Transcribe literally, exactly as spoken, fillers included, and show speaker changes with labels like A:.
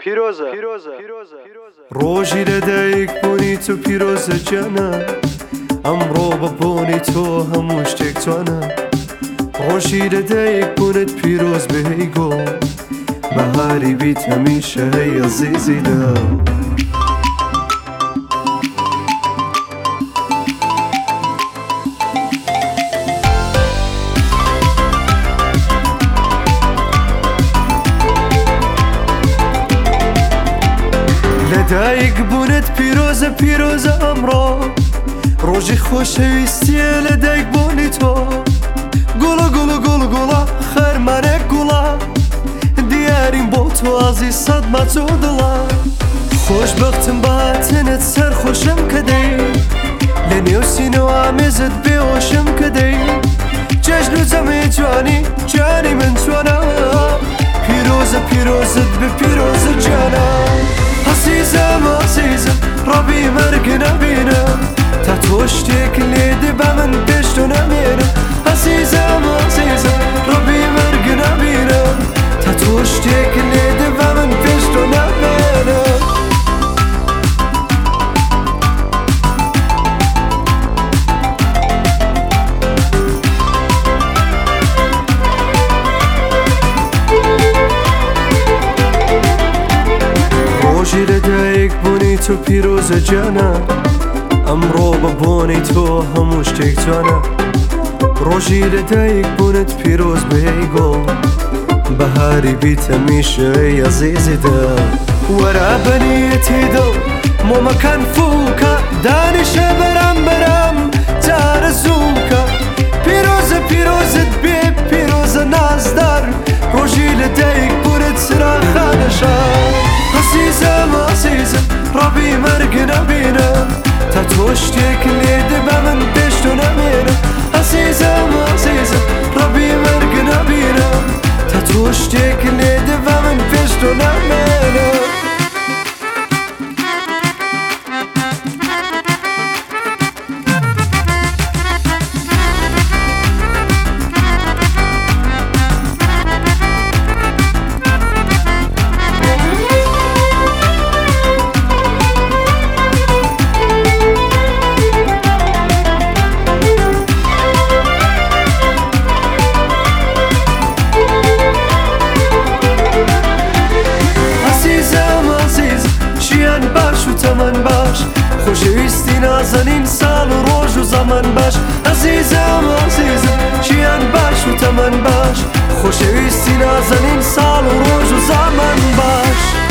A: پیرۆزە
B: ڕۆژی لەدایک بوونی تو پیرۆزە جانە ئەمڕۆ بە بۆنی تۆ هەموو شتێک توانە ڕۆژی لەدایک بوونت پیرۆز بهەی گۆ بەهاری بیت هەمیشە هەی عەزیزی دڵ لەدایک بوونت پیرۆزە پیرۆزە ئەمڕۆ ڕۆژی خۆشەویستیە لەدایک بوونی تۆ گوڵە گوڵە گوڵ گوڵە خەرمانێک گوڵە دیاریم بۆ تۆ ئازی سەد ماچۆ دڵە خۆشبەختم بە هاتنت سەرخۆشم کە دەی لە نێو سینەوە ئامێزت بێهۆشم کە دەی جەژن و جەمێ جوانی جانی من جوانە پیرۆزە پیرۆزت بە پیرۆزە جانە عەزیزم عەزیزم ڕەبی مەرگ نەبینە تا تۆ شتێک لێ دەبا من پێش تۆ نەمێنە عەزیزم عەزیزم ڕەبی مەرگ نەبینە تا تۆ شتێک لێ دەبا من پێش تۆ نەمێنە ڕۆژی لەدایک بوونی تۆ پیرۆزە جانە ئەمڕۆ بە بۆنی تۆ هەموو شتێک توانە ڕۆژی لەدایک بوونت پیرۆز بهەی گۆڵ بەهاری بیت هەمیشە ئەی عەزیزی دڵ وەرە بەنیەتی دڵ مۆمەکان فووکە دانیشە بەرام بەرام جارەزووکە پیرۆزە پیرۆزت بێ پیرۆزە نازدار ڕۆژی لەدایک بوونت سراخانە شار عەزیزم عەزیزم ڕەبی مەرگ نەبینە تا تۆ شتێک لێ دەبا من پێش تۆ نەمێنە عەزیزم عەزیزم ڕەبی مەرگ نەبینە تا تۆ شتێک لێ دەبا من پێش تۆ نەمێنە تەمەن باش خۆشەویستی نازەنین ساڵ و ڕۆژ و زەمان باش عەزیزم عەزیزم ژیان باش و تەمەن باش خۆشەویستی نازەنین ساڵ و ڕۆژ و زەمان باش